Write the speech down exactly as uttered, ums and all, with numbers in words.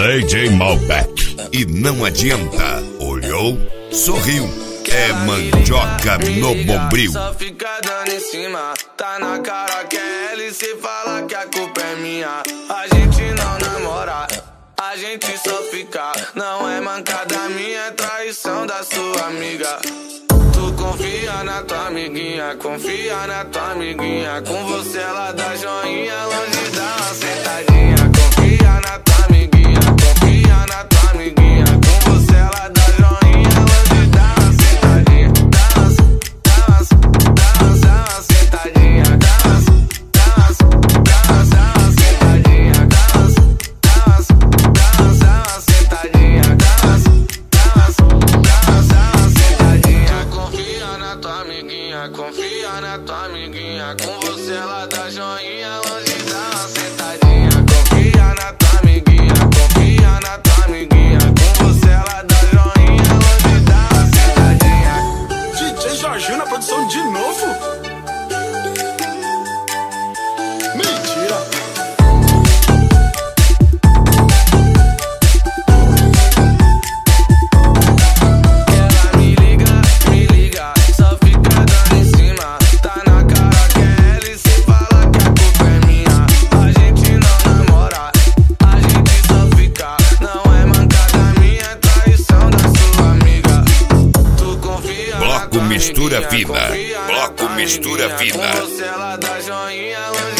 D J Malbec. E não adianta. Olhou, sorriu. É mandioca no bombril. Só fica dando em cima. Tá na cara que é ela e cê fala que a culpa é minha. A gente não namora, a gente só fica. Não é mancada minha, é traição da sua amiga. Tu confia na tua amiguinha, confia na tua amiguinha. Com você ela dá joinha, longe dá uma sentadinha. Confia na tua amiguinha, confia na tua amiguinha. Com você ela dá joinha, longe dá uma sentadinha. Dá uma, dá uma, dá uma, dá uma sentadinha. Dá uma, dá uma, dá uma, dá uma sentadinha. Dá uma, dá uma, dá uma, dá uma sentadinha. Dá uma, dá uma, dá uma, dá uma sentadinha. Confia na tua amiguinha, confia na tua amiguinha. Com você ela dá joinha, longe dá uma sentadinha. Confia na tua amiguinha, confia na tua amiguinha. Com você ela dá joinha, longe dá uma sentadinha. D J Jorginho na produção de novo? Mentira! Bloco mistura fina. Bloco mistura fina. Com você ela dá joinha, longe